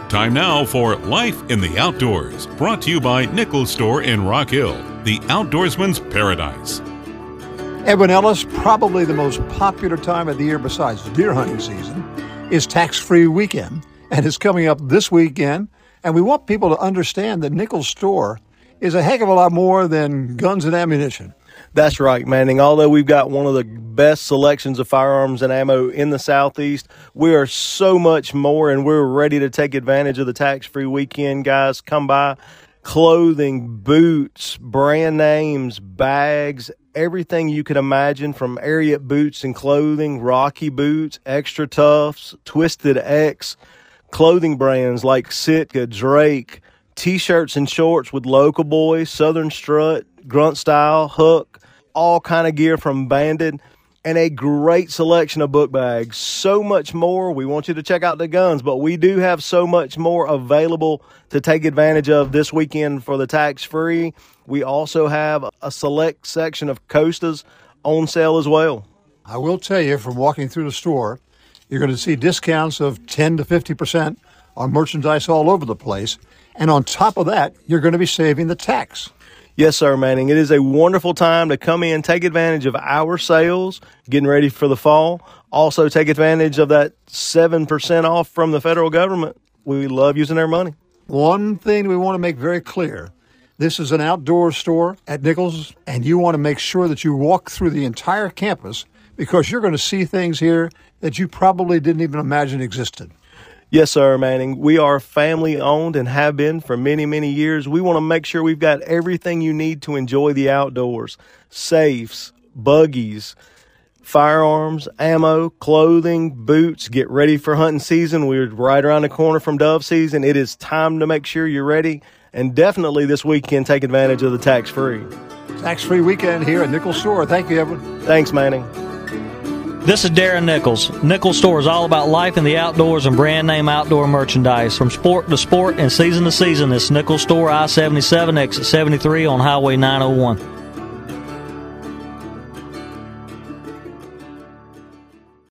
Time now for Life in the Outdoors, brought to you by Nichols Store in Rock Hill, the outdoorsman's paradise. Edwin Ellis, probably the most popular time of the year besides deer hunting season, is tax-free weekend, and it's coming up this weekend. And we want people to understand that Nichols Store is a heck of a lot more than guns and ammunition. That's right, Manning. Although we've got one of the best selections of firearms and ammo in the Southeast, we are so much more, and we're ready to take advantage of the tax-free weekend, guys. Come by. Clothing, boots, brand names, bags, everything you can imagine, from Ariat boots and clothing, Rocky boots, Extra Toughs, Twisted X, clothing brands like Sitka, Drake, T-shirts and shorts with Local Boy, Southern Strut, Grunt Style, Hook, all kind of gear from Banded, and a great selection of book bags. So much more. We want you to check out the guns, but we do have so much more available to take advantage of this weekend for the tax-free. We also have a select section of Costas on sale as well. I will tell you, from walking through the store, you're going to see discounts of 10 to 50% on merchandise all over the place. And on top of that, you're going to be saving the tax. Yes, sir, Manning. It is a wonderful time to come in, take advantage of our sales, getting ready for the fall. Also take advantage of that 7% off from the federal government. We love using their money. One thing we want to make very clear, this is an outdoor store at Nichols, and you want to make sure that you walk through the entire campus because you're going to see things here that you probably didn't even imagine existed. Yes, sir, Manning. We are family-owned and have been for many, many years. We want to make sure we've got everything you need to enjoy the outdoors. Safes, buggies, firearms, ammo, clothing, boots. Get ready for hunting season. We're right around the corner from dove season. It is time to make sure you're ready. And definitely this weekend, take advantage of the tax-free. Tax-free weekend here at Nichols Store. Thank you, Edwin. Thanks, Manning. This is Darren Nichols. Nichols Store is all about life in the outdoors and brand name outdoor merchandise. From sport to sport and season to season, it's Nichols Store, I-77, exit 73 on Highway 901.